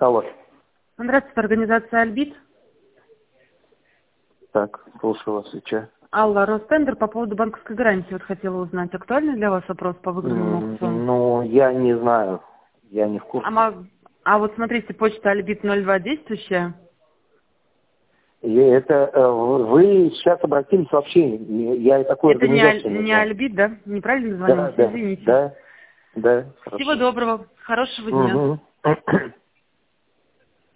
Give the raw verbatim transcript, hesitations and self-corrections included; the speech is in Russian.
Алло. Здравствуйте, организация «Альбит». Так, слушаю вас, и че? Алла, Ростендер, по поводу банковской гарантии вот хотела узнать. Актуальный для вас вопрос по выгодному М, аукциону? Ну, я не знаю. Я не в курсе. А, мо- а вот смотрите, почта «Альбит» ноль два действующая. И это э, в- вы сейчас обратились вообще, я такой Это не, Аль- организации не не знаю. «Альбит», да? Неправильно Да, дозвонилась? да, Извините. да, да, Всего хорошо. доброго, хорошего дня. Мгм.